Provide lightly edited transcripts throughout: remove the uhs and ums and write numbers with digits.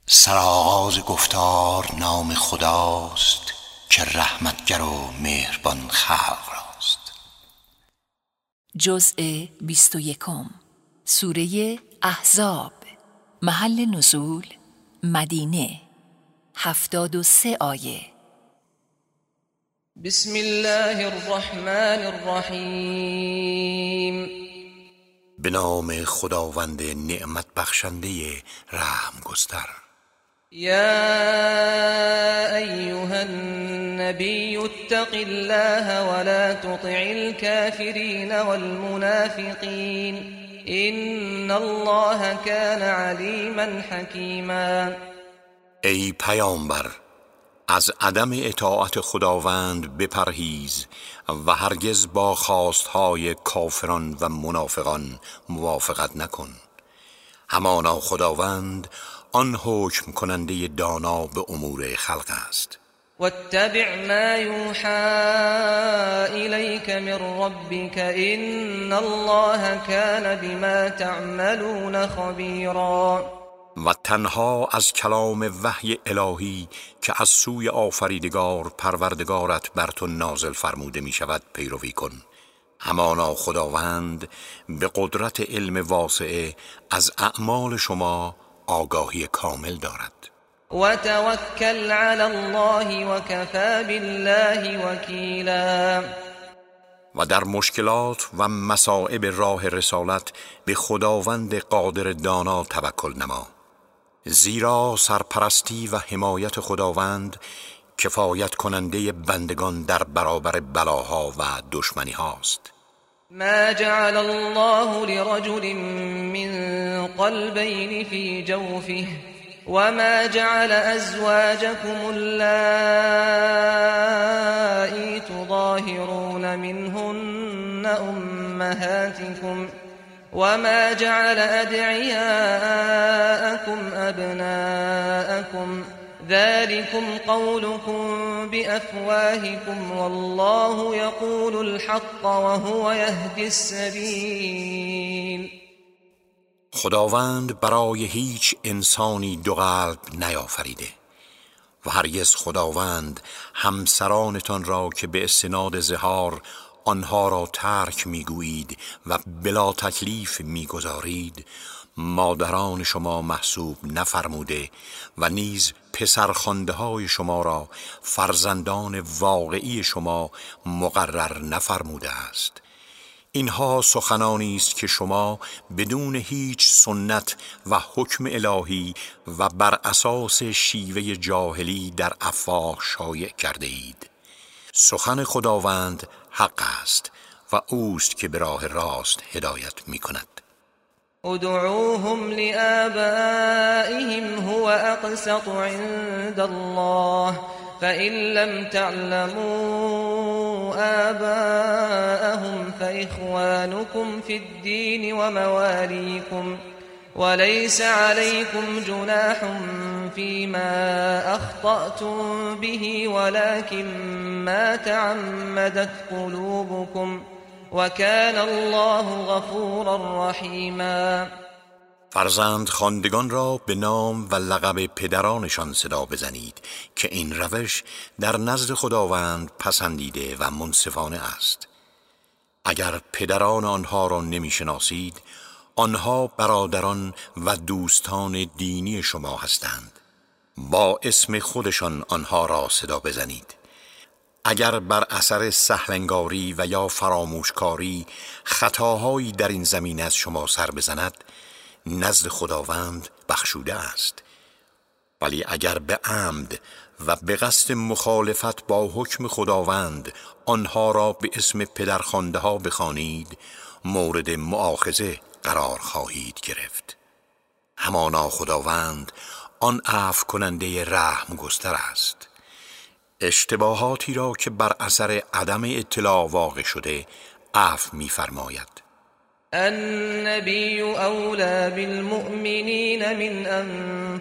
سرآغاز گفتار نام خداست که رحمتگر و مهربان خلق راست. جزء 21 سوره احزاب. محل نزول مدینه. 73 آیه. بسم الله الرحمن الرحیم. به نام خداوند نعمت بخشنده رحم گستر. یا ایها النبی اتق الله ولا تطع الكافرین والمنافقین ان الله كان علیما حکیما. ای پیامبر، از عدم اطاعت خداوند بپرهیز و هرگز با خواستهای کافران و منافقان موافقت نکن. همانا خداوند آن حکم کننده دانا به امور خلق است. واتبع ما یوحى الیک من ربک ان الله كان بما تعملون خبیرا. و تنها از کلام وحی الهی که از سوی آفریدگار پروردگارت بر تو نازل فرموده می شود پیروی کن. همانا خداوند به قدرت علم واسعه از اعمال شما آگاهی کامل دارد. و توکل علی الله و کفی بالله وکیلا. و در مشکلات و مصائب راه رسالت به خداوند قادر دانا توکل نما، زیرا سرپرستی و حمایت خداوند کفایت کننده بندگان در برابر بلاها و دشمنی هاست. ما جعل الله لرجل من قلبین فی جوفه وما جعل ازواجكم اللائي تظاهرون منهن امهاتكم وما جعل ادعياءكم ابناءكم ذلكم قولكم بافواهكم والله يقول الحق وهو يهدي السبيل. خداوند برای هیچ انسانی دو قلب نیافریده و هرگز خداوند همسرانتان را که به استناد ظهار آنها را ترک میگویید و بلا تکلیف میگذارید مادران شما محسوب نفرموده و نیز پسرخوانده های شما را فرزندان واقعی شما مقرر نفرموده است. اینها سخنانی است که شما بدون هیچ سنت و حکم الهی و بر اساس شیوه جاهلی در افواه شایع کرده اید. سخن خداوند حق است و اوست که به راه راست هدایت می کند. ادعوهم لآبائهم هو اقسط عند الله فإن لم تعلموا آباءهم فإخوانكم في الدين ومواليكم وليس عليكم جناح فيما أخطأتم به ولكن ما تعمدت قلوبكم وكان الله غفورا رحيما. فرزند خواندگان را به نام و لقب پدرانشان صدا بزنید که این روش در نزد خداوند پسندیده و منصفانه است. اگر پدران آنها را نمیشناسید، آنها برادران و دوستان دینی شما هستند. با اسم خودشان آنها را صدا بزنید. اگر بر اثر سهلنگاری و یا فراموشکاری خطاهایی در این زمینه از شما سر بزند، نزد خداوند بخشوده است. ولی اگر به عمد و به قصد مخالفت با حکم خداوند آنها را به اسم پدرخوانده ها بخوانید، مورد مؤاخذه قرار خواهید گرفت. همانا خداوند آن عفو کننده رحم گستر است. اشتباهاتی را که بر اثر عدم اطلاع واقع شده عفو می‌فرماید. النبي أولى بالمؤمنين من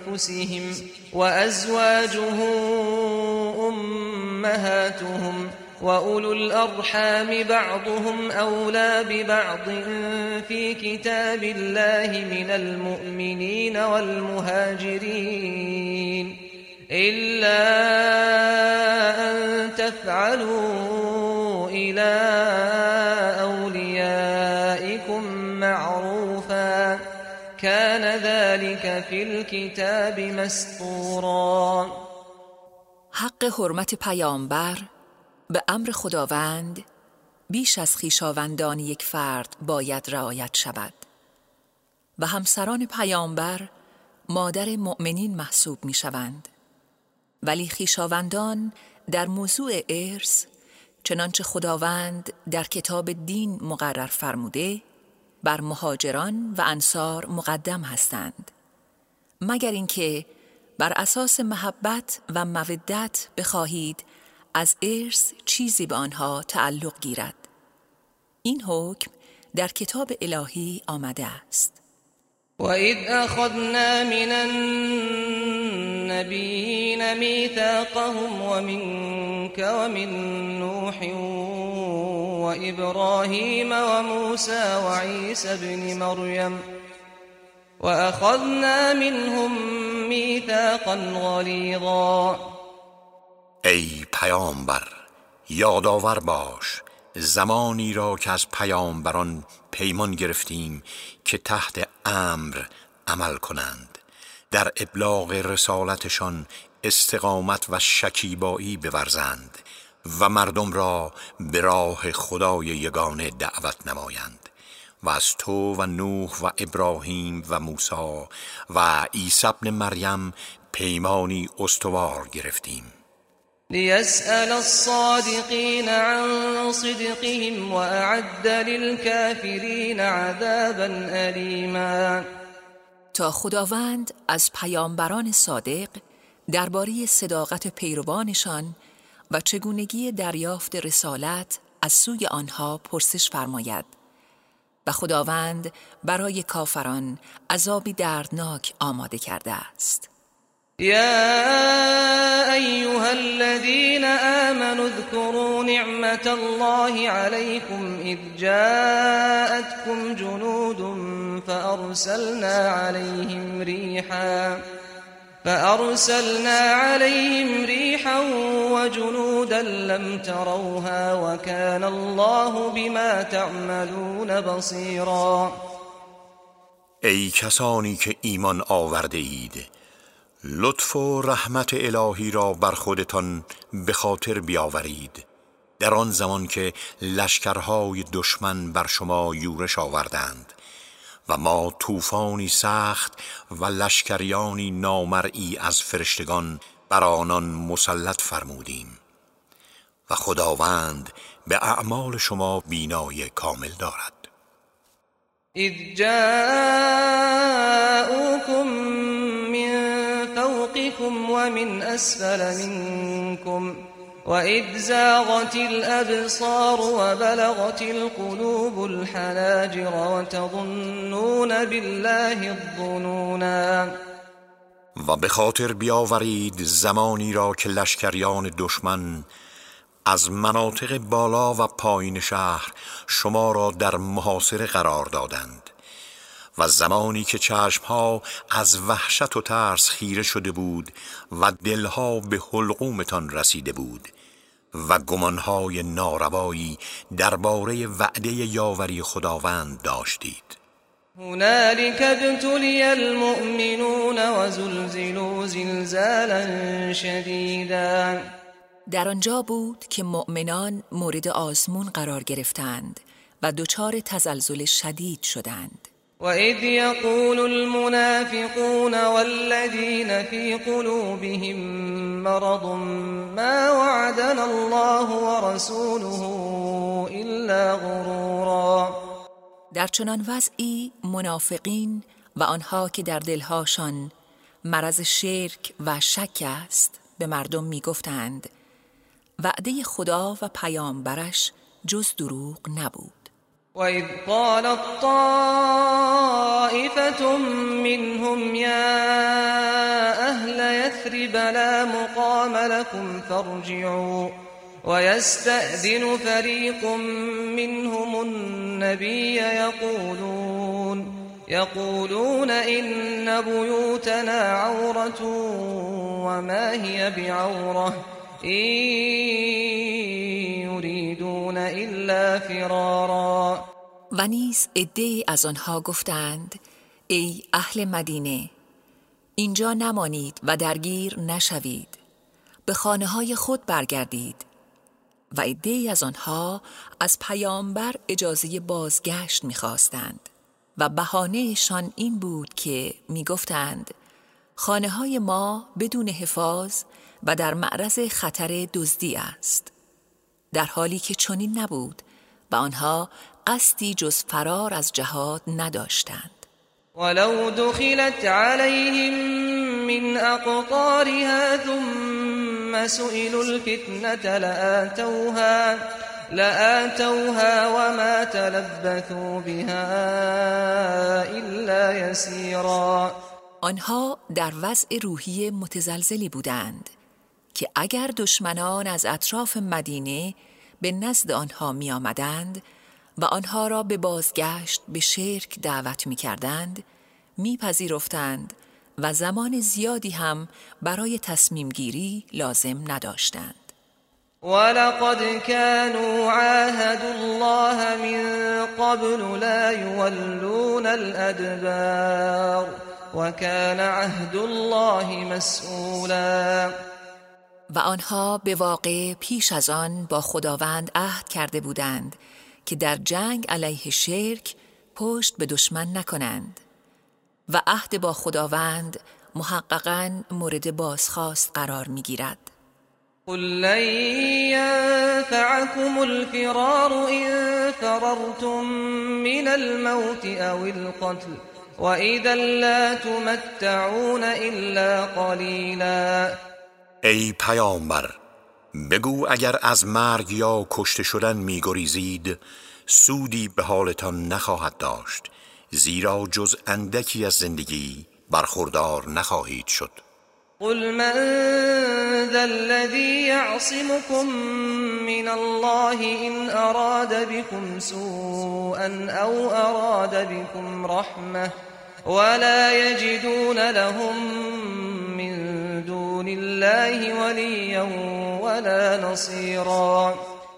أنفسهم وأزواجه أمهاتهم وأولو الأرحام بعضهم أولى ببعض في كتاب الله من المؤمنين والمهاجرين إلا أن تفعلوا إلى أوليائكم معروفا كان ذلك في الكتاب مسطورا. حق حرمت پیامبر به امر خداوند بیش از خویشاوندان یک فرد باید رعایت شود و همسران پیامبر مادر مؤمنین محسوب می شوند، ولی خویشاوندان در موضوع ارث چنانچه خداوند در کتاب دین مقرر فرموده بر مهاجران و انصار مقدم هستند، مگر اینکه بر اساس محبت و مودت بخواهید از ارث چیزی به آنها تعلق گیرد. این حکم در کتاب الهی آمده است. وَإِذْ أَخَذْنَا مِنَ النَّبِيِّينَ مِيثَاقَهُمْ وَمِنكَ وَمِن نُّوحٍ وَإِبْرَاهِيمَ وَمُوسَى وَعِيسَى ابْنِ مَرْيَمَ وَأَخَذْنَا مِنْهُم مِّيثَاقًا غَلِيظًا. ای پیامبر، یادآور باش زمانی را که از پیامبران پیمان گرفتیم که تحت امر عمل کنند، در ابلاغ رسالتشان استقامت و شکیبایی بورزند و مردم را به راه خدای یگانه دعوت نمایند و از تو و نوح و ابراهیم و موسی و عیسی ابن مریم پیمانی استوار گرفتیم. ليسأل الصادقين عن صدقهم وأعد للكافرين عذابا أليما. تا خداوند از پیامبران صادق درباره صداقت پیروانشان و چگونگی دریافت رسالت از سوی آنها پرسش فرماید و خداوند برای کافران عذابی دردناک آماده کرده است. يا أيها الذين آمنوا اذكروا نعمة الله عليكم إذ جاءتكم جنود فأرسلنا عليهم ريحا وجنودا لم تروها وكان الله بما تعملون بصيرا. ای کسانی که ایمان آورده اید، لطف و رحمت الهی را بر خودتان به خاطر بیاورید در آن زمان که لشکرهای دشمن بر شما یورش آوردند و ما طوفانی سخت و لشکریانی نامرئی از فرشتگان بر آنان مسلط فرمودیم و خداوند به اعمال شما بینایی کامل دارد. اذ جاءوكم من فوقكم ومن أسفل منكم وإذ زاغت الأبصار وبلغت القلوب الحناجر وتظنون بالله الظنونا. و به خاطر بیاورید زمانی را که لشکریان دشمن از مناطق بالا و پایین شهر شما را در محاصره قرار دادند و زمانی که چشمها از وحشت و ترس خیره شده بود و دلها به حلقومتان رسیده بود و گمانهای ناروایی درباره وعده یاوری خداوند داشتید. هنالك ابتلي المؤمنون وزلزلوا زلزالا شدیدا. در آنجا بود که مؤمنان مورد آزمون قرار گرفتند و دچار تزلزل شدید شدند. وَإِذْ يَقُولُ الْمُنَافِقُونَ وَالَّذِينَ فِي قُلُوبِهِم مَّرَضٌ مَّا وَعَدَنَا اللَّهُ وَرَسُولُهُ إِلَّا غُرُورًا. در چنان وضعی منافقین و آنها که در دلهاشان مرض شرک و شک است به مردم می گفتند وعده خدا و پیامبرش جز دروغ نبود. وَإِذْ قَالَتْ طَائِفَةٌ مِّنْهُمْ يَا أَهْلَ يَثْرِبَ لَا مُقَامَ لَكُمْ فَارْجِعُوا ويستأذن فريق منهم النبي يقولون إن بيوتنا عورة وما هي بعورة إن يريدون إلا فرارا. و نیز عده‌ای از آنها گفتند ای اهل مدینه، اینجا نمانید و درگیر نشوید، به خانه‌های خود برگردید. و عده‌ای از آنها از پیامبر اجازه بازگشت می‌خواستند و بهانه‌شان این بود که می‌گفتند خانه‌های ما بدون حفاظ و در معرض خطر دزدی است، در حالی که چنین نبود و آنها قصدی جز فرار از جهاد نداشتند. ولو دخلت عليهم من أقطارها ثم سئلوا الفتنة لآتوها وما تلبثوا بها إلا يسيرا. آنها در وضع روحی متزلزلی بودند که اگر دشمنان از اطراف مدینه به نزد آنها می آمدند و آنها را به بازگشت به شرک دعوت می کردند، می پذیرفتند و زمان زیادی هم برای تصمیم گیری لازم نداشتند. ولقد كانوا عاهدوا الله من قبل لا يولون الأدبار وكان عهد الله مسئولا. و آنها به واقع پیش از آن با خداوند عهد کرده بودند که در جنگ علیه شرک پشت به دشمن نکنند و عهد با خداوند محققاً مورد بازخواست قرار می‌گیرد. قل لن ينفعكم الفرار إن فررتم من الموت أو القتل وإذا لا تمتعون إلا قليلا. ای پیامبر، بگو اگر از مرگ یا کشته شدن می‌گریزید سودی به حالتان نخواهد داشت، زیرا جز اندکی از زندگی برخوردار نخواهید شد. قل من ذا الذي يعصمكم من الله إن أراد بكم سوءا أو أراد بكم رحمة ولا يجدون لهم من دون الله وليا ولا نصيرا.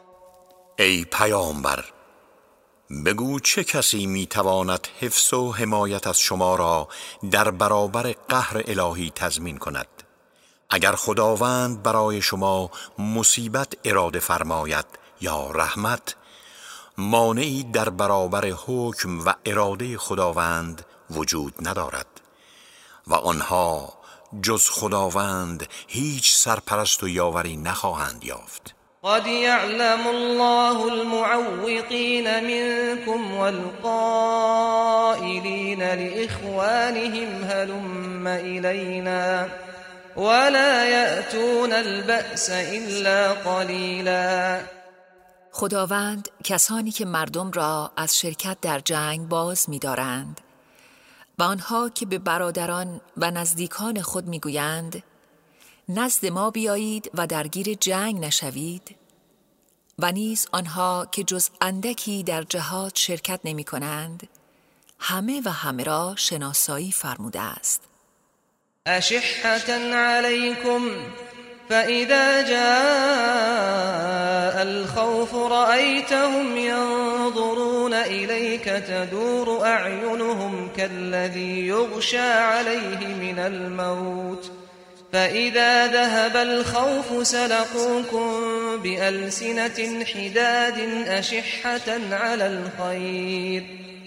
ای پیامبر، بگو چه کسی میتواند حفظ و حمایت از شما را در برابر قهر الهی تضمین کند؟ اگر خداوند برای شما مصیبت اراده فرماید یا رحمت، مانعی در برابر حکم و اراده خداوند وجود ندارد و آنها جز خداوند هیچ سرپرست و یاوری نخواهند یافت. قد يعلم الله المعوقين منكم والقائلين لإخوانهم هلم إلينا ولا يأتون البأس إلا قليلا. خداوند کسانی که مردم را از شرکت در جنگ باز می‌دارند و آنها که به برادران و نزدیکان خود می‌گویند نزد ما بیایید و درگیر جنگ نشوید، و نیز آنها که جز اندکی در جهاد شرکت نمی کنند، همه و همه را شناسایی فرموده است. أشحة عليكم فإذا جاء الخوف رأيتهم ينظرون إليك تدور أعينهم كالذي يغشى عليه من الموت فإذا ذهب الخوف سلقوكم بألسنة حداد أشحة على الخير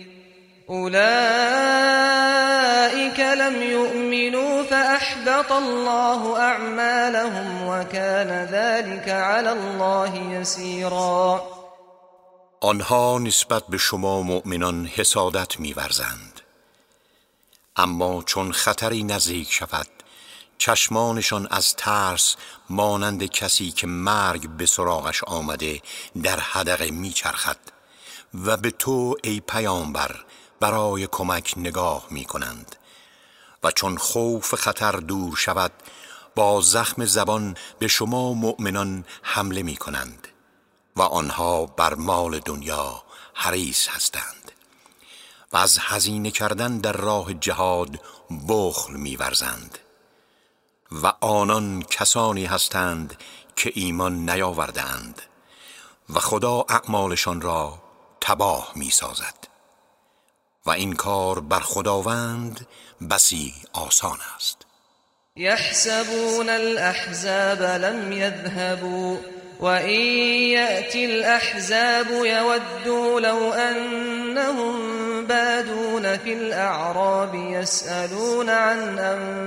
أولئك لم يؤمنوا فأحبط الله أعمالهم وكان ذلك على الله يسيرا. آنها نسبت به شما مؤمنان حسادت می‌ورزند، اما چون خطری نزدیک شود چشمانشان از ترس مانند کسی که مرگ به سراغش آمده در حدقه میچرخد و به تو ای پیامبر برای کمک نگاه می کنند و چون خوف خطر دور شود با زخم زبان به شما مؤمنان حمله می کنند و آنها بر مال دنیا حریص هستند و از هزینه کردن در راه جهاد بخل می ورزند و آنان کسانی هستند که ایمان نیاوردند و خدا اعمالشان را تباه می سازد و این کار بر خداوند بسی آسان است. يحسبون الأحزاب لم يذهبوا وإن يأتي الأحزاب يودوا لو أنهم بادون في الأعراب يسألون عن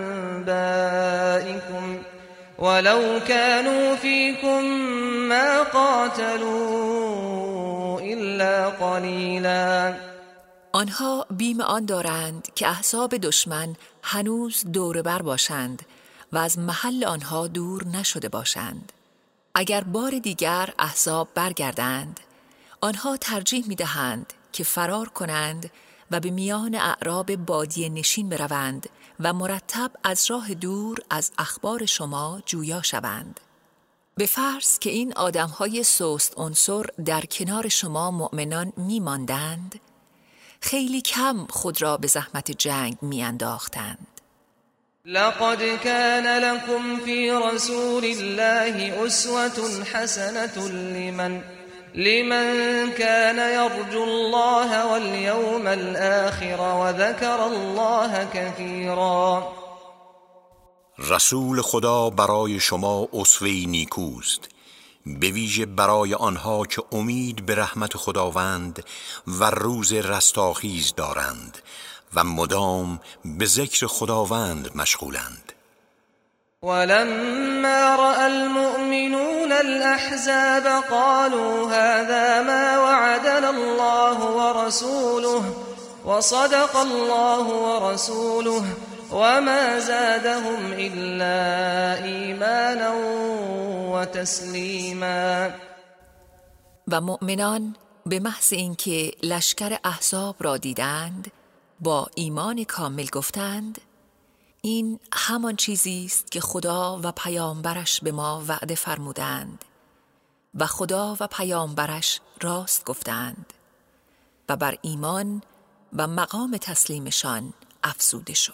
أنبائكم ولو كانوا فيكم ما قاتلوا إلا قليلا. آنها بیم آن دارند که احزاب دشمن هنوز دور بر باشند و از محل آنها دور نشده باشند. اگر بار دیگر احزاب برگردند، آنها ترجیح می دهند که فرار کنند و به میان اعراب بادیه نشین بروند و مرتب از راه دور از اخبار شما جویا شوند. به فرض که این آدمهای سست عنصر در کنار شما مؤمنان می ماندند، خیلی کم خود را به زحمت جنگ می انداختند. لقد كان لكم في رسول الله أسوة حسنة لمن كان يرجو الله واليوم الآخر وذكر الله كثيرا. رسول خدا برای شما اسوه‌ای نیکوست، به ویژه برای آنها که امید به رحمت خداوند و روز رستاخیز دارند و مدام به ذکر خداوند مشغولند. ولما رأى المؤمنون الأحزاب قالوا هذا ما وعدنا الله ورسوله وصدق الله ورسوله وما زادهم إلا إيمانا وتسلیما. و مؤمنان به محض اینکه لشکر احزاب را دیدند با ایمان کامل گفتند این همان چیزی است که خدا و پیامبرش به ما وعده فرمودند و خدا و پیامبرش راست گفتند و بر ایمان و مقام تسلیمشان افزوده شد.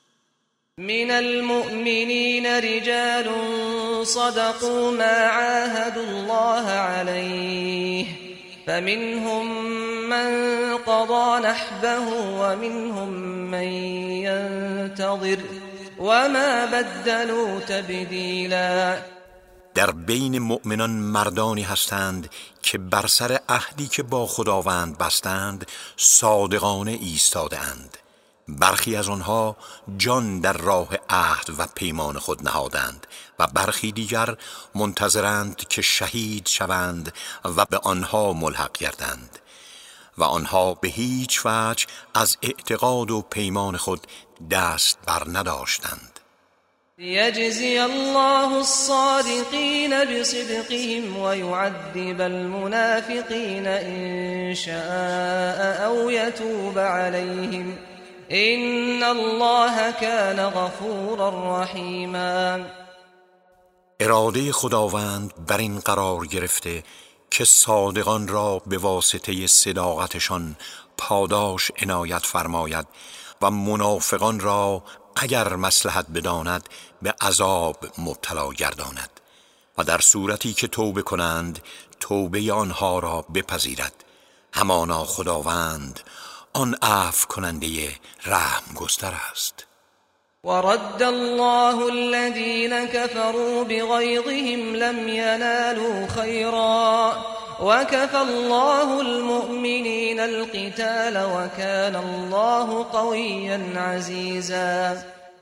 من المؤمنين رجال صدقوا ما عاهدوا الله عليه فمنهم من قضى نحبه ومنهم من ينتظر وما بدلوا تبدیلا. در بین مؤمنان مردانی هستند که بر سر عهدی که با خداوند بستند صادقانه ایستاده اند. برخی از آنها جان در راه عهد و پیمان خود نهادند و برخی دیگر منتظرند که شهید شوند و به آنها ملحق گردند و آنها به هیچ وجه از اعتقاد و پیمان خود دست بر نداشتند. يجزي الله الصادقين بصدقهم ويعذب المنافقين إن شاء أو يتوب عليهم إن الله كان غفورا رحیما. اراده خداوند بر این قرار گرفته که صادقان را به واسطه صداقتشان پاداش عنایت فرماید و منافقان را اگر مصلحت بداند به عذاب مبتلا گرداند و در صورتی که توبه کنند توبه آنها را بپذیرد. همانا خداوند آن عفو کننده رحم گستر است. ورد الله الذين كفروا بغيظهم لم ينالوا خيرا وكفى الله المؤمنين القتال وكان الله قويا عزيزا.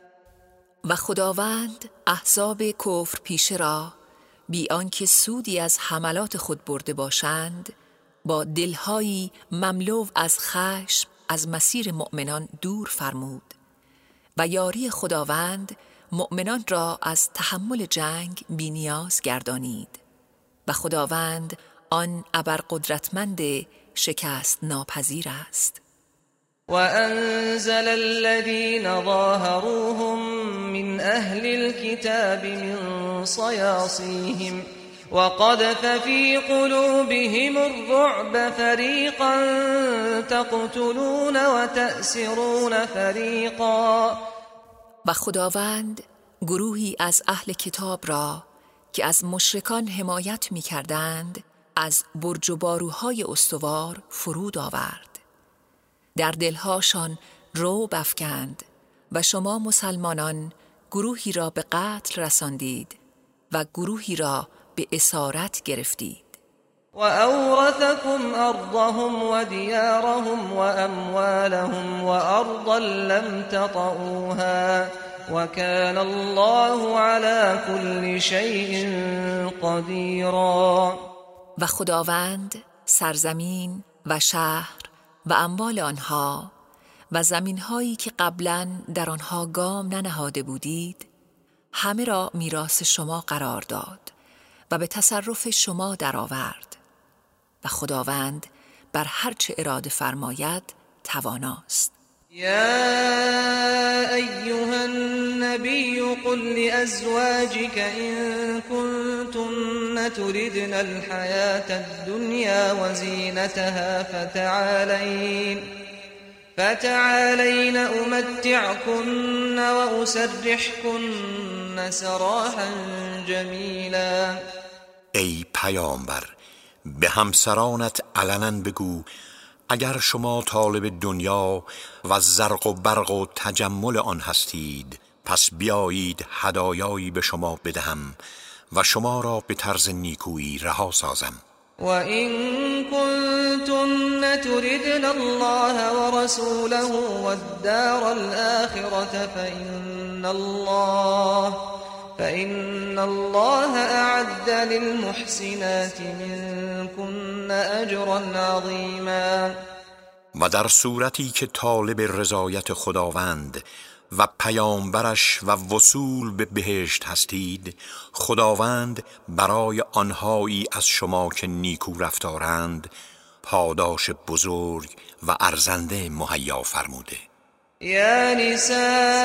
و خداوند احزاب کفر پیشه را بی آنکه سودی از حملات خود برده باشند با دلهایی مملو از خشم از مسیر مؤمنان دور فرمود و یاری خداوند مؤمنان را از تحمل جنگ بی نیاز گردانید و خداوند آن ابرقدرتمند شکست ناپذیر است. وأنزل الذين ظاهروهم من أهل الكتاب من صياصيهم وقذف في قلوبهم الرعب فريقا تقتلون وتأسرون فريقا. و خداوند گروهی از اهل کتاب را که از مشرکان حمایت می کردند از برج و باروهای استوار فرود آورد. در دلهاشان رعب افکند و شما مسلمانان گروهی را به قتل رساندید و گروهی را به اسارت گرفتید. و اورثکم ارضهم و دیارهم و اموالهم و ارضا لم تطئوها و کان الله علی کل شیء قدیرا. و خداوند سرزمین و شهر و اموال آنها و زمینهایی که قبلا در آنها گام ننهاده بودید همه را میراث شما قرار داد و به تصرف شما درآورد و خداوند بر هر چه اراده فرماید تواناست. یا ایها النبی قل لأزواجك ان كنتن تردن الحياة الدنيا وزينتها فتعالين أمتعكن وأسرحكن سراحا جمیلا. ای پیامبر به همسرانت علنا بگو اگر شما طالب دنیا و زرق و برق و تجمل آن هستید پس بیایید هدایایی به شما بدهم و شما را به طرز نیکویی رها سازم. و این کنتن تردن الله و رسوله و الدار الآخرة فإن الله اعد للمحسنات منكن اجرا عظیما. و در صورتی که طالب رضایت خداوند و پیامبرش و وصول به بهشت هستید خداوند برای آنهایی از شما که نیکو رفتارند پاداش بزرگ و ارزنده مهیا فرموده. یا نساء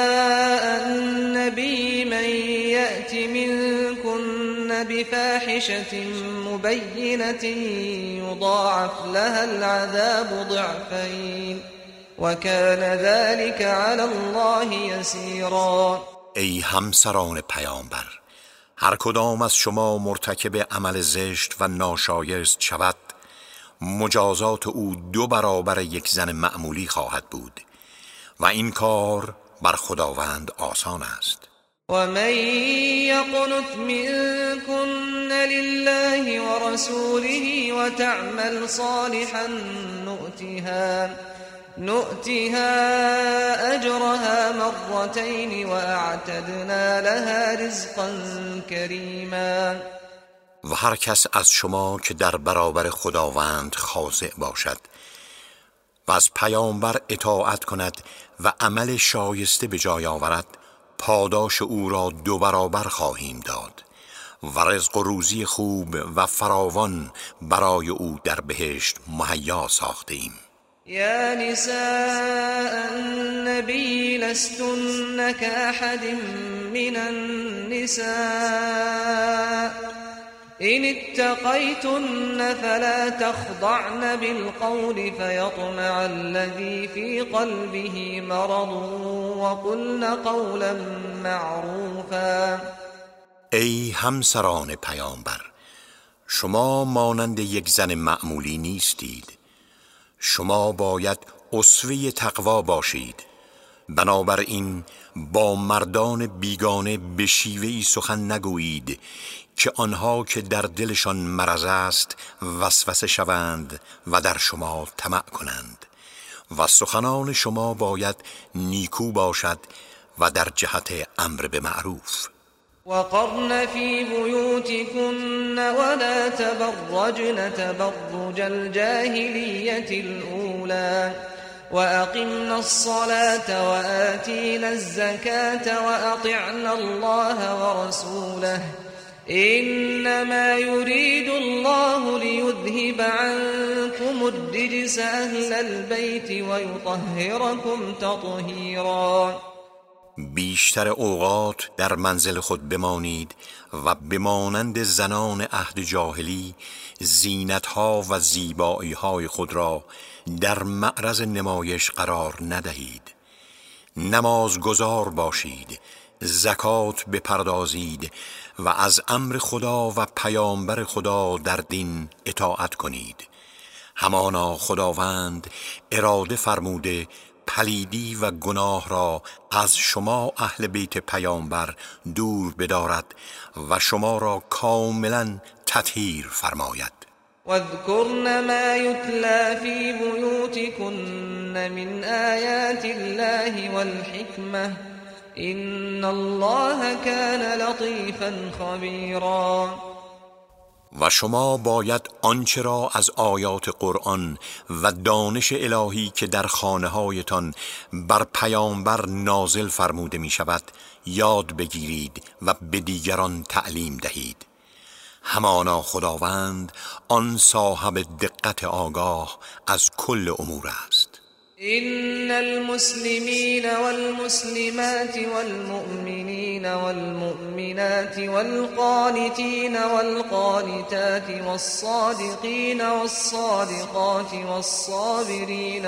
النبی من یأت منکن بفاحشة مبینة یضاعف لها العذاب ضعفین وكان ذلك على الله يسيرا. ای همسران پیامبر هر کدام از شما مرتکب عمل زشت و ناشایست شود مجازات او 2 برابر یک زن معمولی خواهد بود و این کار بر خداوند آسان است. و من یقنت منکن لله و رسوله و تعمل صالحا نؤتها اجرها مرتين واعتدنا لها رزقا کریما. و هر کس از شما که در برابر خداوند خاضع باشد و از پیامبر اطاعت کند و عمل شایسته به جای آورد پاداش او را 2 برابر خواهیم داد و رزق و روزی خوب و فراوان برای او در بهشت مهیا ساخته ایم. یا نساء النبی لستن كأحد من النساء إن اتقيتن فلا تخضعن بالقول فيطمع الذي في قلبه مرض وقلن قولا معروفا. ای همسران پیامبر شما مانند یک زن معمولی نیستید. شما باید اسوه تقوا باشید. بنابراین با مردان بیگانه به شیوهی سخن نگویید که آنها که در دلشان مرض است وسوسه شوند و در شما طمع کنند و سخنان شما باید نیکو باشد و در جهت امر به معروف. وقرن في بيوتكن ولا تبرجن تبرج الجاهلية الأولى وأقمنا الصلاة وآتينا الزكاة وأطعنا الله ورسوله إنما يريد الله ليذهب عنكم الرجس أهل البيت ويطهركم تطهیرا. بیشتر اوقات در منزل خود بمانید و بمانند زنان عهد جاهلی زینت‌ها و زیبایی‌های خود را در معرض نمایش قرار ندهید. نمازگزار باشید، زکات بپردازید و از امر خدا و پیامبر خدا در دین اطاعت کنید. همانا خداوند اراده فرموده پلیدی و گناه را از شما اهل بیت پیامبر دور بدارد و شما را کاملا تطهیر فرماید. واذكرن ما يتلى في بيوتكن من آيات الله والحكمة إن الله كان لطيفا خبيرا. و شما باید آنچه را از آیات قرآن و دانش الهی که در خانه‌هایتان بر پیامبر نازل فرموده می شود یاد بگیرید و به دیگران تعلیم دهید. همانا خداوند آن صاحب دقت آگاه از کل امور است. إن المسلمين والمسلمات والمؤمنين والمؤمنات والقانتين والقانتات والصادقين والصادقات والصابرين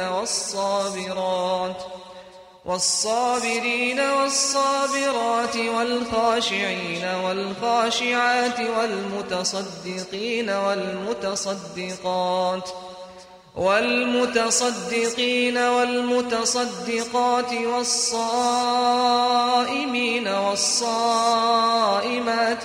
والصابرات والخاشعين والخاشعات والمتصدقين والمتصدقات والصائمين والصائمات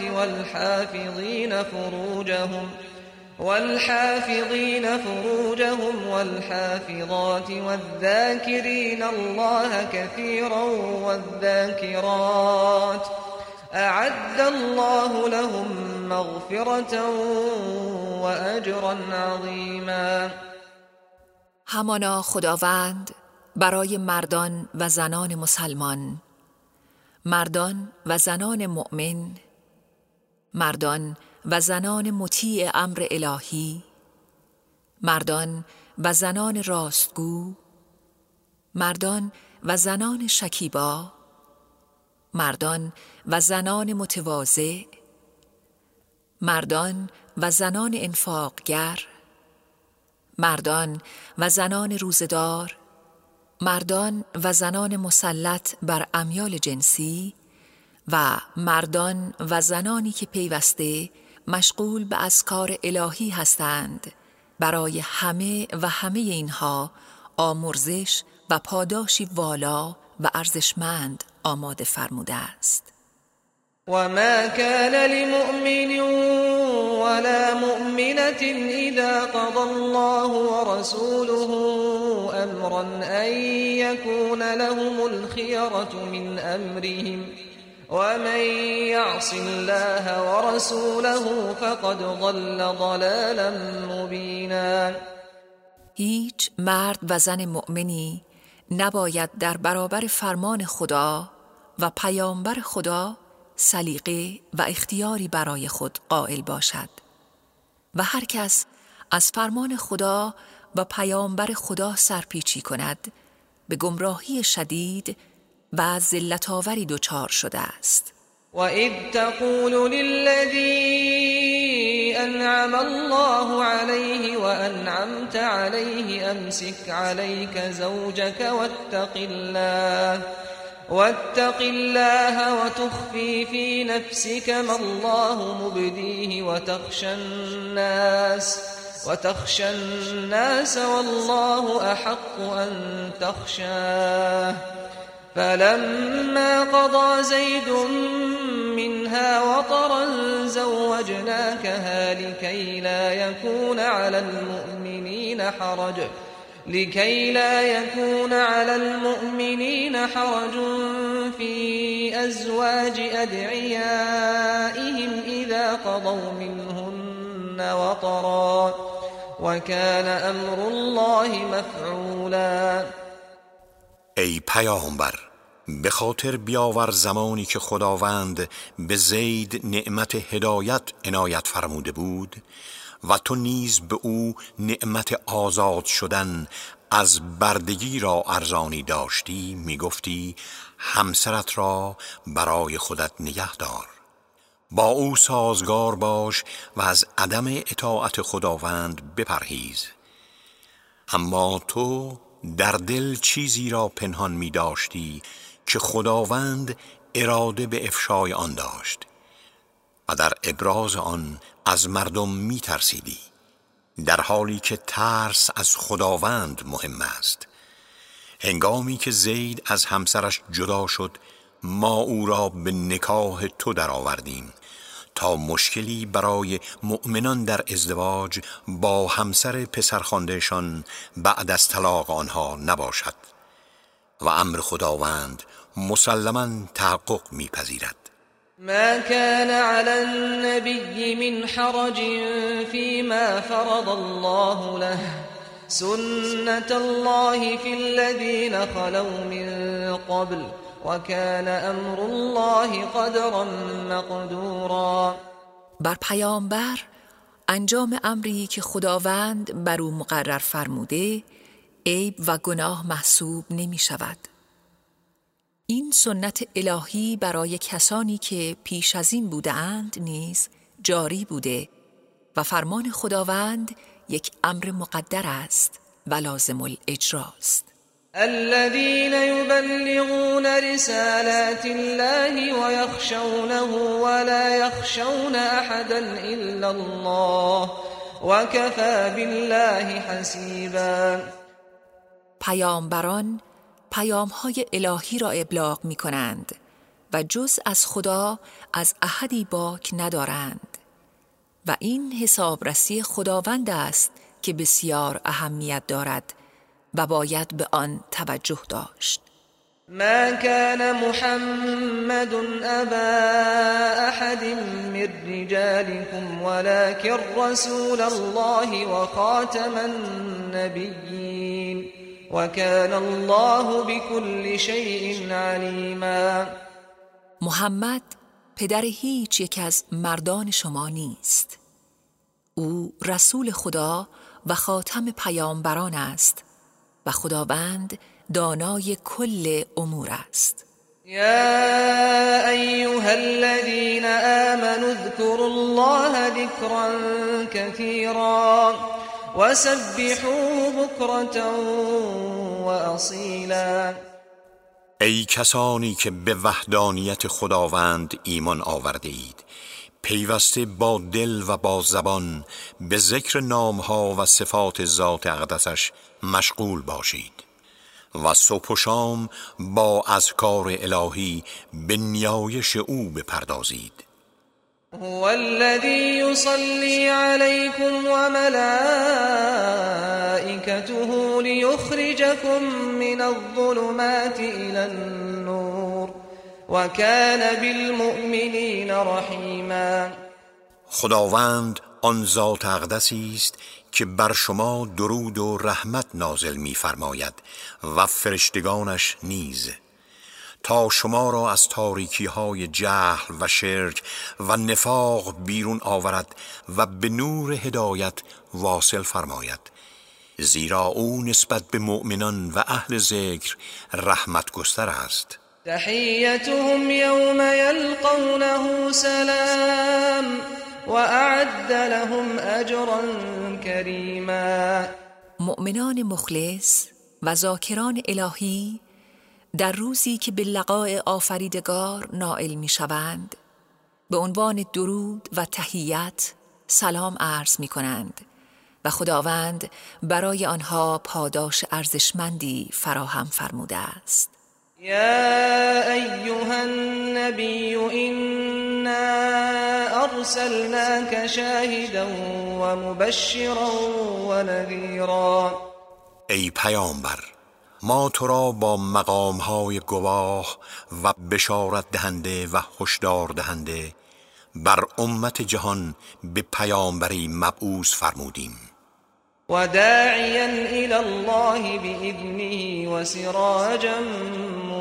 والحافظين فروجهم والحافظات والذاكرين الله كثيرا والذاكرات أعد الله لهم مغفرة وأجرا عظيما. همانا خداوند برای مردان و زنان مسلمان، مردان و زنان مؤمن، مردان و زنان مطیع امر الهی، مردان و زنان راستگو، مردان و زنان شکیبا، مردان و زنان متواضع، مردان و زنان انفاقگر، مردان و زنان روزدار، مردان و زنان مسلط بر امیال جنسی و مردان و زنانی که پیوسته مشغول به اذکار الهی هستند. برای همه و همه اینها آمرزش و پاداشی والا و ارزشمند آماده فرموده است. وما كان لمؤمن ولا مؤمنة إذا قضى الله ورسوله أمرا أن يكون لهم الخيرة من أمرهم ومن يعص الله ورسوله فقد ضل ضلالا مبينا. هیچ مرد و زن مؤمنی نباید در برابر فرمان خدا و پیامبر خدا سلیقه و اختیاری برای خود قائل باشد و هر کس از فرمان خدا و پیامبر خدا سرپیچی کند به گمراهی شدید و ذلت‌آوری دچار شده است. وَإِذْ تَقُولُ لِلَّذِي أَنْعَمَ اللَّهُ عَلَيْهِ وَأَنْعَمْتَ عَلَيْهِ أَمْسِكْ عَلَيْكَ زَوْجَكَ واتق الله وتخفي في نفسك ما الله مبديه وتخشى الناس والله أحق أن تخشاه فلما قضى زيد منها وطرا زوجناكها لكي لا يكون على المؤمنين حرج في أزواج أدعيائهم إذا قضوا منهن وطرا وكان أمر الله مفعولا. ای پیامبر، به خاطر بیاور زمانی که خداوند به زید نعمت هدایت عنایت فرموده بود و تو نیز به او نعمت آزاد شدن از بردگی را ارزانی داشتی، می گفتی همسرت را برای خودت نگه دار، با او سازگار باش و از عدم اطاعت خداوند بپرهیز. اما تو در دل چیزی را پنهان می داشتی که خداوند اراده به افشای آن داشت و در ابراز آن از مردم می ترسیدی، در حالی که ترس از خداوند مهم است. هنگامی که زید از همسرش جدا شد، ما او را به نکاح تو درآوردیم تا مشکلی برای مؤمنان در ازدواج با همسر پسرخواندهشان بعد از طلاق آنها نباشد و امر خداوند مسلماً تحقق می‌پذیرد. ما كان على النبي من حرج فيما فرض الله له سنة الله في الذين خلوا من قبل وكان امر الله قدرا مقدورا. بر پیامبر انجام امری که خداوند بر او مقرر فرموده عیب و گناه محسوب نمی شود. این سنت الهی برای کسانی که پیش از این بودند نیز جاری بوده و فرمان خداوند یک امر مقدر است و لازم الاجراست. الذين يبلغون رسالات الله ويخشونه ولا يخشون احدا الا الله وكفى بالله حسيبا. پیامبران پیام‌های الهی را ابلاغ می‌کنند و جز از خدا از احدی باک ندارند و این حسابرسی خداوند است که بسیار اهمیت دارد و باید به آن توجه داشت. ما كان محمد ابا احد من رجالكم ولكن رسول الله وخاتم النبيين وكان الله بكل شيء عليما. محمد پدر هیچ یک از مردان شما نیست. او رسول خدا و خاتم پیامبران است و خداوند دانای کل امور است. يا أيها الذين آمنوا اذكروا الله ذكرا كثيرا وسبحوه بكرة وأصيلا. ای کسانی که به وحدانیت خداوند ایمان آورده اید، پیوسته با دل و با زبان به ذکر نامها و صفات ذات اقدسش مشغول باشید و صبح و شام با اذکار الهی به نیایش او بپردازید. هو الذي يصلي عليكم وملائكته ليخرجكم من الظلمات إلى النور وكان بالمؤمنين رحيما. خداوند آن ذات اقدسی است که بر شما درود و رحمت نازل می‌فرماید و فرشتگانش نیز، تا شما را از تاریکی‌های جهل و شرک و نفاق بیرون آورد و به نور هدایت واصل فرماید، زیرا او نسبت به مؤمنان و اهل ذکر رحمت گستر است. تحیتهم یوم یلقونه سلام وأعد لهم اجرا کریما. مؤمنان مخلص و ذاکران الهی در روزی که به لقاء آفریدگار نائل می شوند به عنوان درود و تحیت سلام عرض می کنند و خداوند برای آنها پاداش ارزشمندی فراهم فرموده است. یا ایها النبی انا ارسلناک شاهدا و مبشرا و نذیرا. ای پیامبر، ما تو را با مقام‌های گواه و بشارت دهنده و هشدار دهنده بر امت جهان به پیامبری مبعوث فرمودیم. و داعیا الی الله باذنه و سراجا منیرا.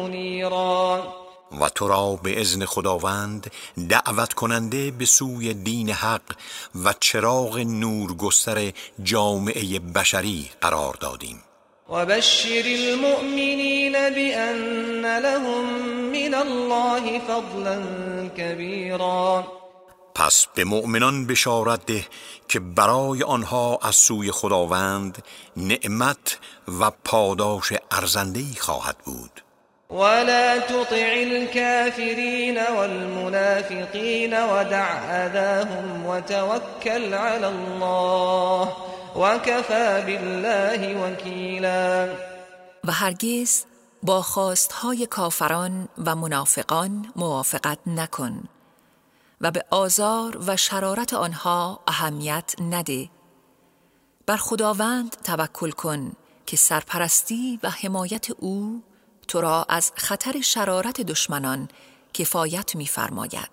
كبيرا. و تو را به اذن خداوند دعوت کننده به سوی دین حق و چراغ نورگستر جامعه بشری قرار دادیم. و بشر المؤمنین بأن لهم من الله فضلا كبيرا. پس به مؤمنان بشارت ده که برای آنها از سوی خداوند نعمت و پاداش ارزنده‌ای خواهد بود. ولا تطع الكافرين والمنافقين ودع أذاهم وتوكل على الله وكفى بالله وكيلا. و هرگز با خواستهای کافران و منافقان موافقت نکن و به آزار و شرارت آنها اهمیت نده. بر خداوند توکل کن که سرپرستی و حمایت او تو را از خطر شرارت دشمنان کفایت می‌فرماید.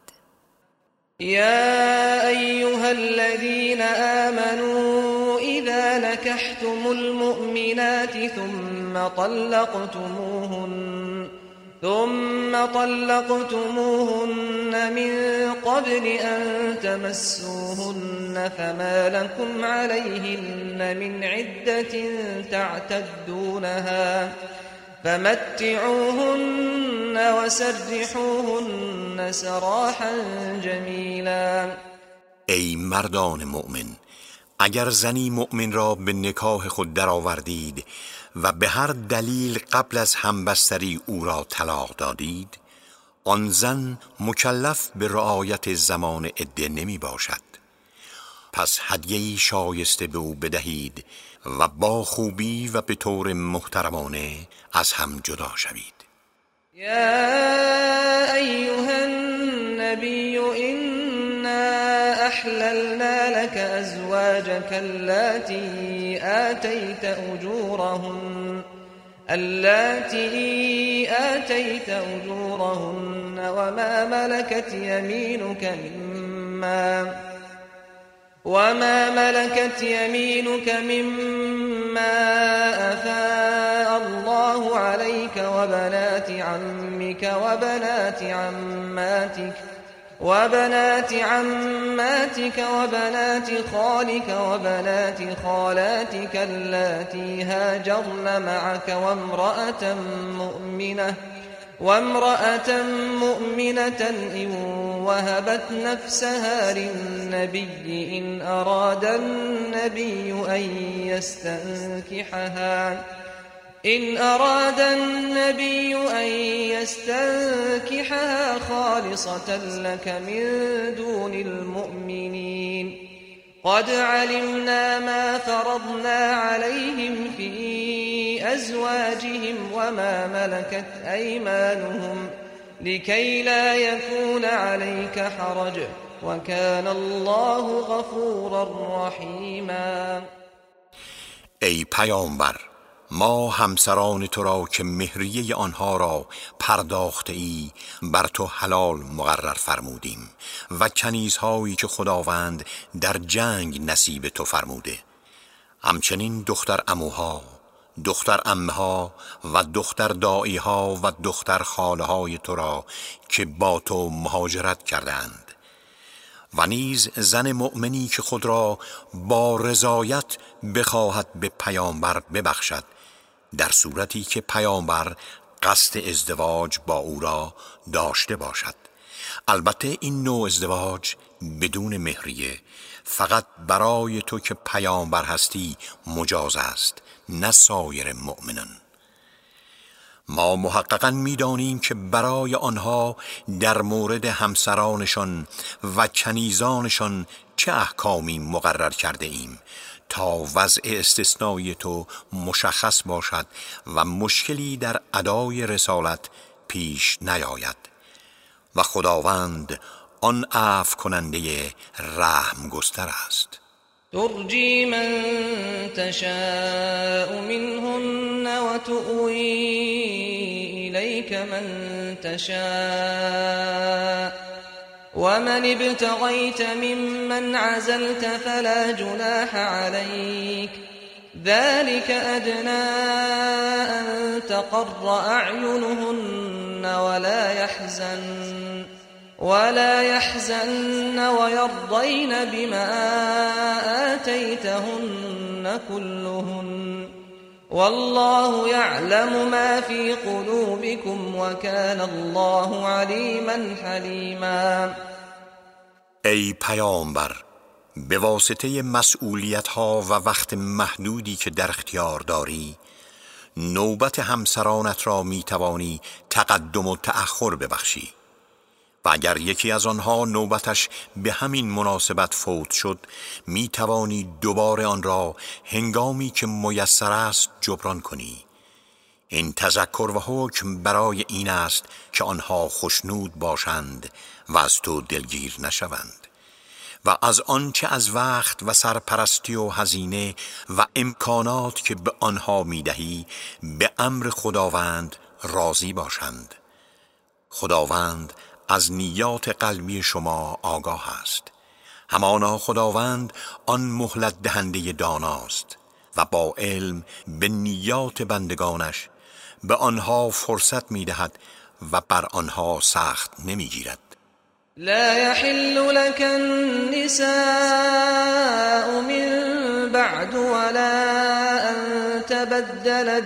يا أيها الذين آمنوا إذا نكحتم المؤمنات ثم طلقتموهن من قبل أن تمسوهن فما لكم عليهن من عدة تعتدونها فمتعوهن وسرحوهن سراحا جمیلا. ای مردان مؤمن، اگر زنی مؤمن را به نکاح خود درآوردید و به هر دلیل قبل از همبستری او را طلاق دادید، آن زن مکلف به رعایت زمان عده نمی باشد. پس هدیه‌ای شایسته به او بدهید و با خوبی و به طور محترمانه از هم جدا شوید. یا ایها النبی إنا أحللنا لك أزواجك اللاتي آتيت أجورهن وما ملكت يمينك مما أفاء الله عليك وبنات عمك وبنات عماتك وبنات خالك وبنات خالاتك اللاتي هاجرن معك وامرأة مؤمنة إن وهبت نفسها للنبي إن أراد النبي أن يستنكحها خالصة لك من دون المؤمنين قد علمنا ما فرضنا عليهم في أزواجهم وما ملكت أيمانهم لكي لا يكون عليك حرج وكان الله غفورا رحيما. ای پیامبر، ما همسران تو را که مهریه آنها را پرداخته ای بر تو حلال مقرر فرمودیم و کنیزهایی که خداوند در جنگ نصیب تو فرموده، همچنین دختر عموها، دختر عمها و دختر داییها و دختر خاله های تو را که با تو مهاجرت کردند، و نیز زن مؤمنی که خود را با رضایت بخواهد به پیامبر ببخشد، در صورتی که پیامبر قصد ازدواج با او را داشته باشد. البته این نوع ازدواج بدون مهریه فقط برای تو که پیامبر هستی مجاز است، نه سایر مؤمنان. ما محققاً می‌دانیم که برای آنها در مورد همسرانشان و کنیزانشان چه احکامی مقرر کرده ایم تا وضع استثنایی تو مشخص باشد و مشکلی در ادای رسالت پیش نیاید و خداوند آن عفو کننده رحم گستر است. ترجي من تشاء منهن وتؤوي إليك من تشاء ومن ابتغيت ممن عزلت فلا جناح عليك ذلك أدنى أن تقر أعينهن ولا يحزن ويرضين بما آتيتهن كلهن والله يعلم ما في قلوبكم وكان الله عليما حلیما. ای پیامبر، به واسطه مسئولیت‌ها و وقت محدودی که در اختیار داری، نوبت همسرانت را می‌توانی تقدم و تأخر ببخشی و اگر یکی از آنها نوبتش به همین مناسبت فوت شد، می‌توانی دوباره آن را هنگامی که میسر است جبران کنی. این تذکر و حکم برای این است که آنها خوشنود باشند و از تو دلگیر نشوند و از آنچه از وقت و سرپرستی و هزینه و امکانات که به آنها میدهی به امر خداوند راضی باشند. خداوند از نیات قلبی شما آگاه است. همانا خداوند آن مهلت دهنده داناست و با علم به نیات بندگانش به آنها فرصت میدهد و بر آنها سخت نمیگیرد. لا يحل لك النساء من بعد ولا أن تبدل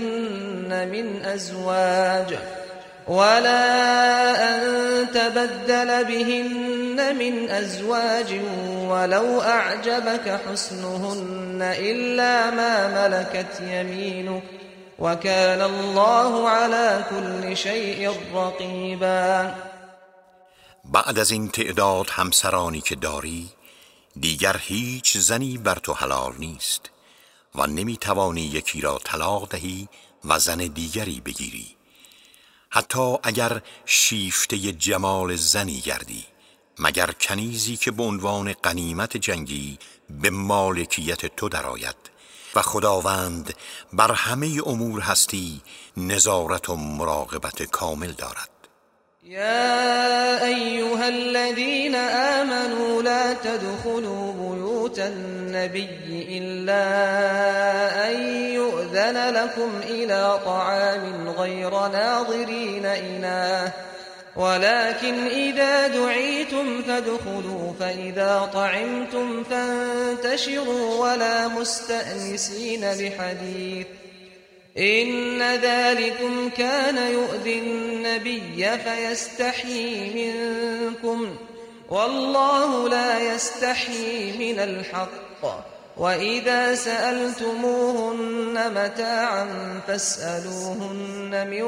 بهن من أزواج ولو أعجبك حسنهن إلا ما ملكت يمينك وكان الله على كل شيء رقيبا. بعد از این تعداد همسرانی که داری، دیگر هیچ زنی بر تو حلال نیست و نمیتوانی یکی را طلاق دهی و زن دیگری بگیری، حتی اگر شیفته جمال زنی گردی، مگر کنیزی که به عنوان غنیمت جنگی به مالکیت تو درآید و خداوند بر همه امور هستی نظارت و مراقبت کامل دارد. يا أيها الذين آمنوا لا تدخلوا بيوت النبي إلا أن يؤذن لكم إلى طعام غير ناظرين إناه ولكن إذا دعيتم فادخلوا فإذا طعمتم فانتشروا ولا مستأنسين لحديث إن ذلكم كان يؤذي النبي فيستحيي منكم والله لا يستحيي من الحق وإذا سألتموهن متاعا فاسألوهن من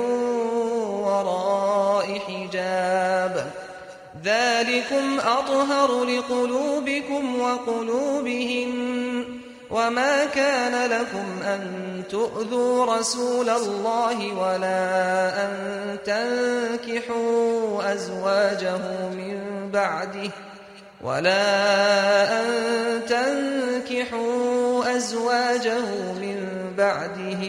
وراء حجاب ذلكم أطهر لقلوبكم وقلوبهم وما كان لكم أن تؤذوا رسول الله ولا أن تنكحوا أزواجه من بعده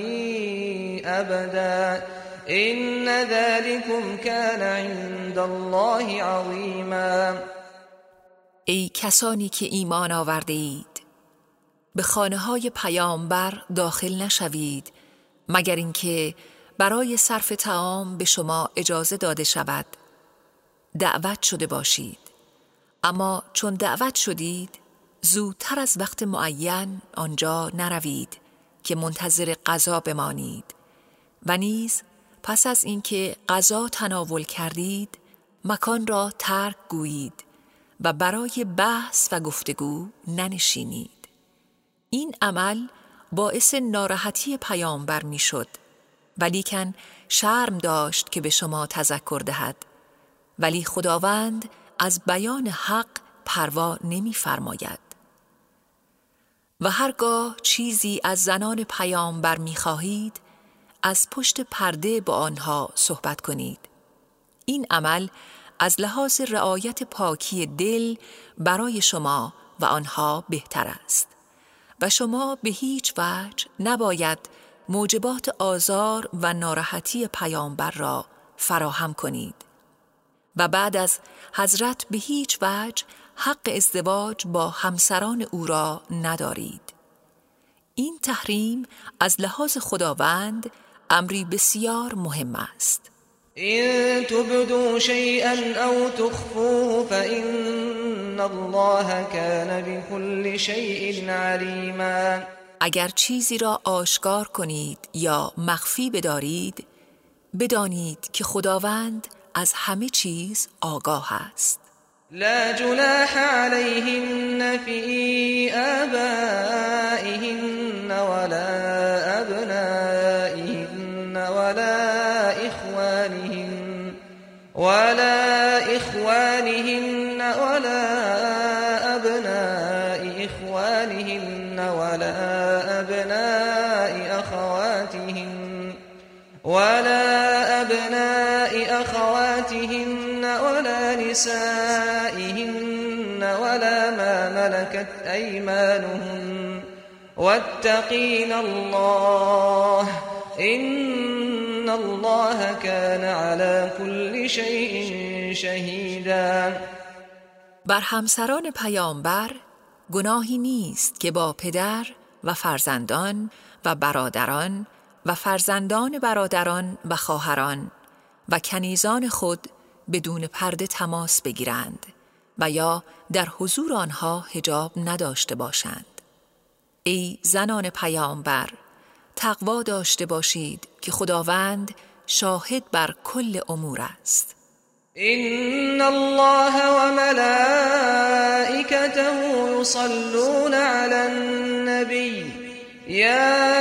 أبدا إن ذلكم كان عند الله عظيما. ای کسانی که ایمان آورده اید، به خانه‌های پیامبر داخل نشوید مگر اینکه برای صرف طعام به شما اجازه داده شود. دعوت شده باشید، اما چون دعوت شدید زودتر از وقت معین آنجا نروید که منتظر غذا بمانید و نیز پس از اینکه غذا تناول کردید مکان را ترک گویید و برای بحث و گفتگو ننشینید. این عمل باعث ناراحتی پیامبر می شد، ولیکن شرم داشت که به شما تذکر دهد، ولی خداوند از بیان حق پروا نمی فرماید. و هرگاه چیزی از زنان پیامبر می خواهید، از پشت پرده با آنها صحبت کنید. این عمل از لحاظ رعایت پاکی دل برای شما و آنها بهتر است و شما به هیچ وجه نباید موجبات آزار و ناراحتی پیامبر را فراهم کنید و بعد از حضرت به هیچ وجه حق ازدواج با همسران او را ندارید. این تحریم از لحاظ خداوند امری بسیار مهم است. إن تبدوا شيئا أو تخفوه فإن الله كان بكل شيء عليما. اگر چیزی را آشکار کنید یا مخفی بدارید، بدانید که خداوند از همه چیز آگاه است. لا جناح عليهن في آبائهن ولا أبنائهن ولا إخوانهن ولا أبناء إخوانهن ولا أبناء أخواتهن ولا نسائهن ولا ما ملكت أيمانهن واتقين الله إن الله كان على كل شيء شهيدا. بر همسران پیامبر گناهی نیست که با پدر و فرزندان و برادران و فرزندان برادران و خواهران و کنیزان خود بدون پرده تماس بگیرند و یا در حضور آنها حجاب نداشته باشند. ای زنان پیامبر، تقوا داشته باشید که خداوند شاهد بر کل امور است. إن الله وملائكته يصلون على النبي يا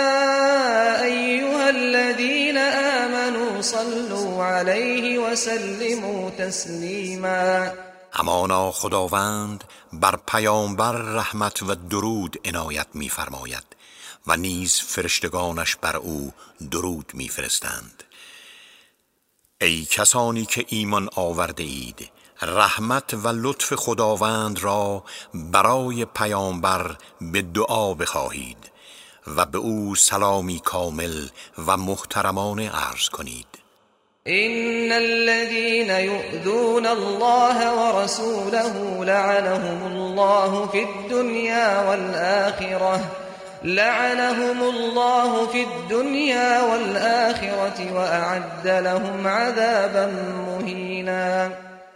أيها الذين آمنوا صلوا عليه وسلموا تسلیما. همانا خداوند بر پیامبر رحمت و درود عنایت می‌فرماید و نیز فرشتگانش بر او درود می‌فرستند. ای کسانی که ایمان آورده اید، رحمت و لطف خداوند را برای پیامبر به دعا بخواهید و به او سلامی کامل و محترمانه عرض کنید. إن الذين يؤذون الله ورسوله لعنهم الله في الدنيا والآخرة وأعد لهم عذابا مهینا.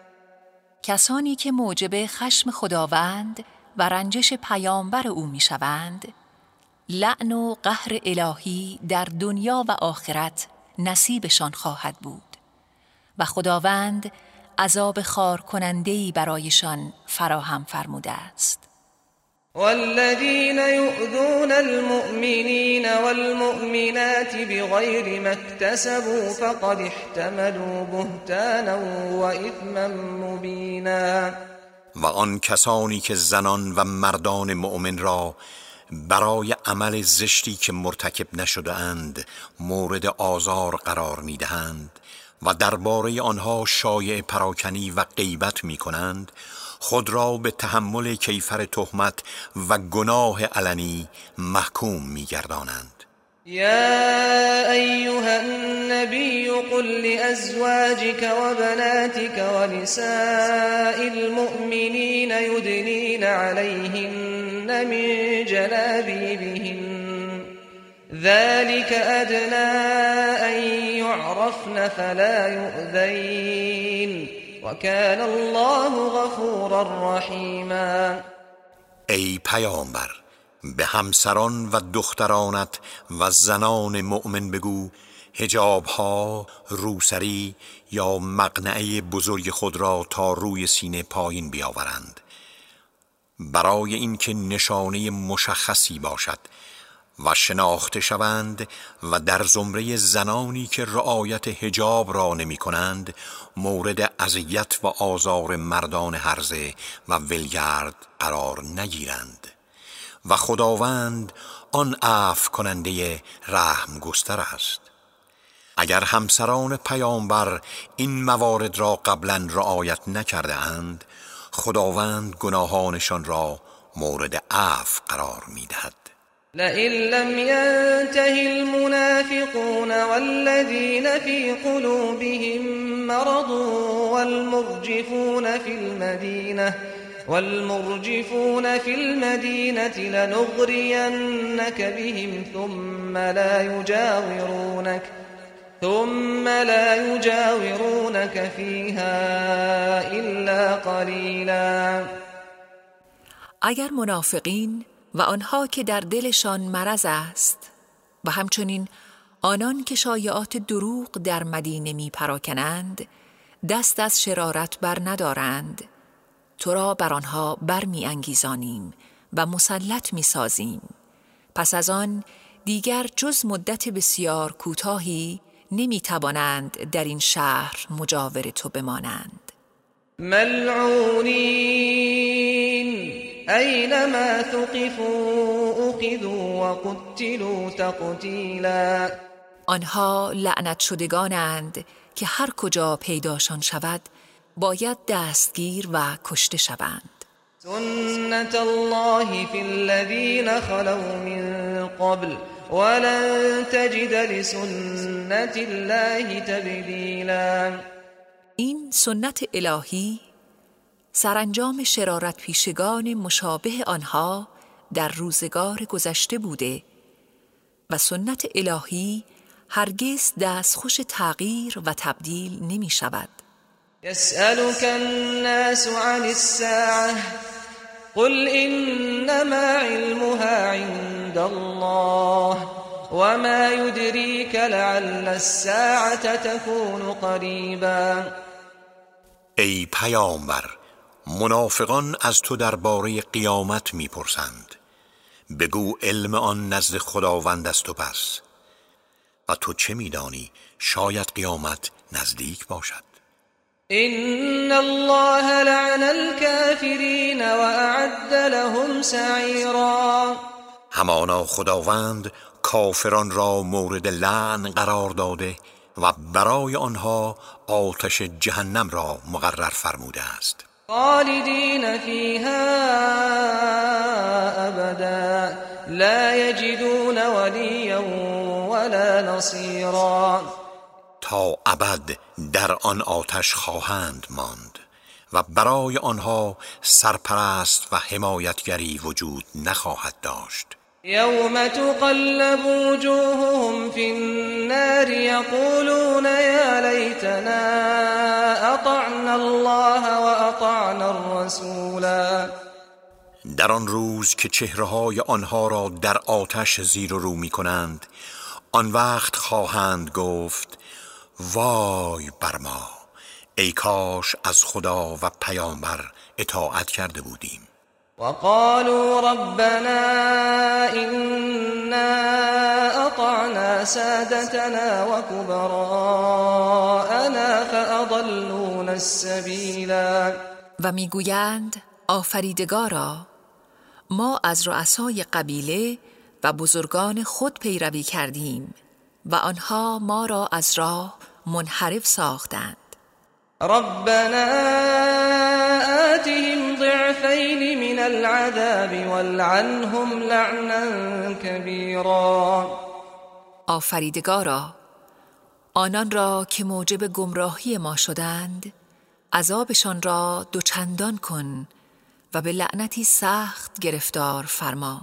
کسانی که موجب خشم خداوند و رنجش پیامبر او میشوند، لعن و قهر الهی در دنیا و آخرت نصیبشان خواهد بود و خداوند عذاب خار کننده‌ای برایشان فراهم فرموده است. والذين يؤذون المؤمنين والمؤمنات بغير ما اكتسبوا فقد احتملوا بهتانا وإثما مبينا. و آن کسانی که زنان و مردان مؤمن را برای عمل زشتی که مرتکب نشده اند مورد آزار قرار می دهند و درباره آنها شایعه پراکنی و غیبت می کنند، خود را به تحمل کیفر تهمت و گناه علنی محکوم می گردانند. يا أيها النبي قل لأزواجك وبناتك ونساء المؤمنين يدنين عليهن من جلابيبهن ذلك أدنى أن يعرفن فلا يؤذين وكان الله غفورا رحيما. ای پیامبر، به همسران و دخترانت و زنان مؤمن بگو حجابها، روسری یا مقنعه بزرگ خود را تا روی سینه پایین بیاورند، برای اینکه نشانه مشخصی باشد و شناخته شوند و در زمره زنانی که رعایت حجاب را نمی کنند مورد اذیت و آزار مردان هرزه و ولگرد قرار نگیرند و خداوند آن عفو کننده رحم گستر است. اگر همسران پیامبر این موارد را قبلا رعایت نکرده اند، خداوند گناهانشان را مورد عفو قرار می دهد. لئن لم ينته المنافقون والذين في قلوبهم مرض والمرجفون في المدينة لنغرينك بهم ثم لا يجاورونك فيها إلا قليلا. اگر منافقین و آنها که در دلشان مرض است و همچنین آنان که شایعات دروغ در مدینه می پراکنند دست از شرارت بر ندارند، تو را بر آنها بر می انگیزانیم و مسلط می سازیم. پس از آن دیگر جز مدت بسیار کوتاهی نمی توانند در این شهر مجاور تو بمانند. ملعونین اینما ثقفوا اخذوا وقتلوا تقتیلا. آنها لعنت شدگانند که هر کجا پیداشان شود باید دستگیر و کشته شوند. سنت الله فی الذین خلوا من قبل ولن تجد لسنت الله تبدیلا. این سنت الهی سرانجام شرارت پیشگان مشابه آنها در روزگار گذشته بوده و سنت الهی هرگز دستخوش تغییر و تبدیل نمی شود. يسألك الناس عن الساعة قل إنما علمها عند الله وما يدريك لعل الساعة تكون قريبا. ای پیامبر، منافقان از تو درباره قیامت میپرسند. بگو علم آن نزد خداوند است و بس. و تو چه میدانی؟ شاید قیامت نزدیک باشد. إن الله لعن الكافرين وأعد لهم سعيرا. همانا خداوند کافران را مورد لعن قرار داده و برای آنها آتش جهنم را مقرر فرموده است. خالدين فيها أبدا لا يجدون وليا ولا نصيرا. تا ابد در آن آتش خواهند ماند و برای آنها سرپرست و حمایتگری وجود نخواهد داشت. يوم تقلب وجوههم في النار يقولون يا ليتنا أطعنا الله وأطعنا الرسولا. در آن روز که چهره‌های آنها را در آتش زیر و رو می کنند، آن وقت خواهند گفت وای بر ما، ای کاش از خدا و پیامبر اطاعت کرده بودیم. وقالوا ربنا إنا أطعنا سادتنا وكبراءنا فأضلونا السبيلا. و میگویند آفریدگارا، ما از رؤسای قبیله و بزرگان خود پیروی کردیم و آنها ما را از راه منحرف ساختند. ربنا آتهم ضعفين من العذاب والعنهم لعنا كبيرا. آفریدگارا، آنان را که موجب گمراهی ما شدند عذابشان را دوچندان کن و به لعنتی سخت گرفتار فرما.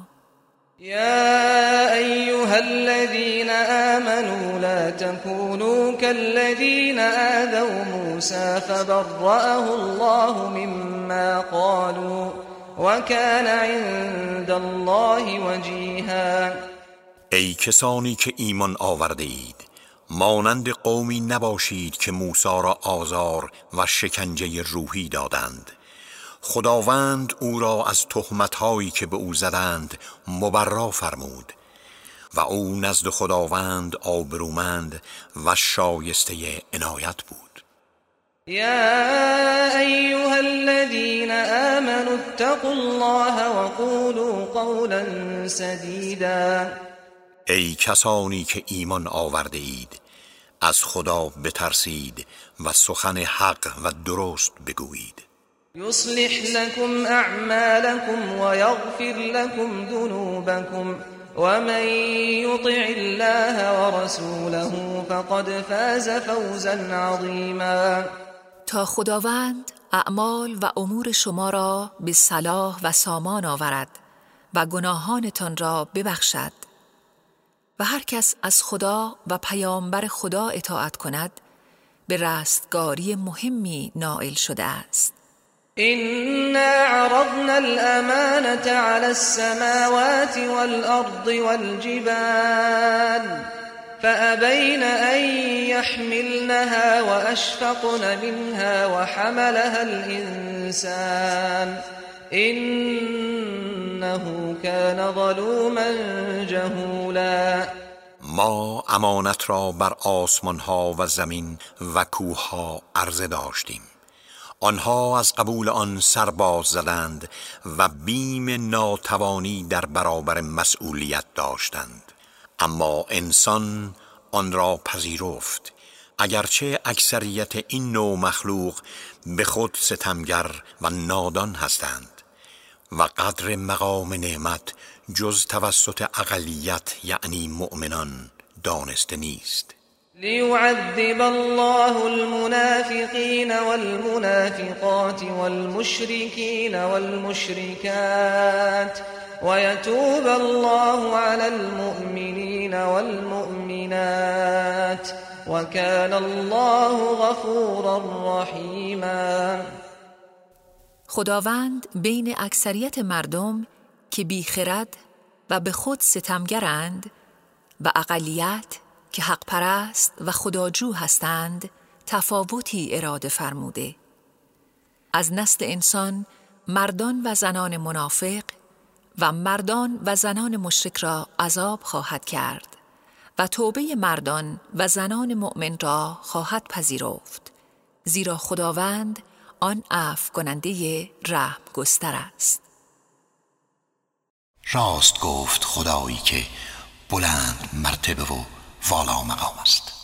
يا أيها الذين آمنوا لا تكونوا كالذين آذوا موسى فبرأه الله مما قالوا وكان عند الله وجيها. ای کسانی که ایمان آورده اید، مانند قومی نباشید که موسی را آزار و شکنجه روحی دادند. خداوند او را از تهمت‌هایی که به او زدند مبرا فرمود و او نزد خداوند آبرومند و شایسته عنایت بود. يا أيها الذين آمنوا اتقوا الله وقولوا قولا سديدا. ای کسانی که ایمان آورده اید، از خدا بترسید و سخن حق و درست بگویید. يصلح لكم أعمالكم ويغفر لكم ذنوبكم ومن يطع الله ورسوله فقد فاز فوزا عظيما. تا خداوند اعمال و امور شما را به صلاح و سامان آورد و گناهانتان را ببخشد و هر کس از خدا و پیامبر خدا اطاعت کند به رستگاری مهمی نائل شده است. إنا عرضنا الأمانة على السماوات والأرض والجبال فأبين أن يحملنها وأشفقن منها وحملها الإنسان إنه كان ظلوما جهولا. ما امانت را بر آسمان ها و زمین و کوه ها عرضه داشتیم. آنها از قبول آن سرباز زدند و بیم ناتوانی در برابر مسئولیت داشتند. اما انسان آن را پذیرفت، اگرچه اکثریت این نوع مخلوق به خود ستمگر و نادان هستند و قدر مقام نعمت جز توسط اقلیت یعنی مؤمنان دانسته نیست. ليعذب الله المنافقين والمنافقات والمشركين والمشركات ويتوب الله على المؤمنين والمؤمنات وكان الله غفورا رحيما. خداوند بین اکثریت مردم که بیخرد و به خود ستمگرند و اقلیت که حق پرست و خداجو هستند تفاوتی اراده فرموده. از نسل انسان مردان و زنان منافق و مردان و زنان مشرک را عذاب خواهد کرد و توبه مردان و زنان مؤمن را خواهد پذیرفت، زیرا خداوند آن عفو کننده رحم گستر است. راست گفت خدایی که بلند مرتبه و والا مقام است.